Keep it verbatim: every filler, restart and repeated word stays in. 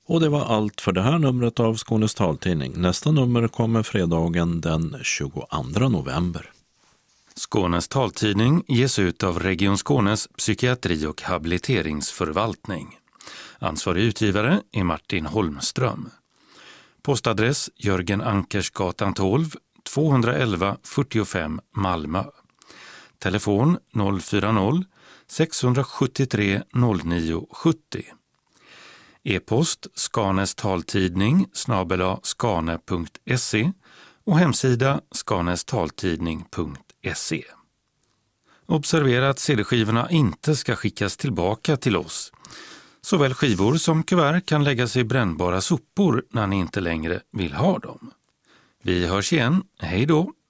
Och det var allt för det här numret av Skånes taltidning. Nästa nummer kommer fredagen den tjugoandra november. Skånes taltidning ges ut av Region Skånes psykiatri- och habiliteringsförvaltning. Ansvarig utgivare är Martin Holmström. Postadress Jörgen Ankersgatan tolv, tvåhundraelva fyrtiofem Malmö. Telefon noll fyra noll, sex sju tre, noll nio sju noll. E-post Skanes taltidning snabel-a skane punkt se och hemsida skanestaltidning punkt se. Observera att C D-skivorna inte ska skickas tillbaka till oss. Såväl skivor som kuvert kan läggas i brännbara sopor när ni inte längre vill ha dem. Vi hörs igen. Hej då!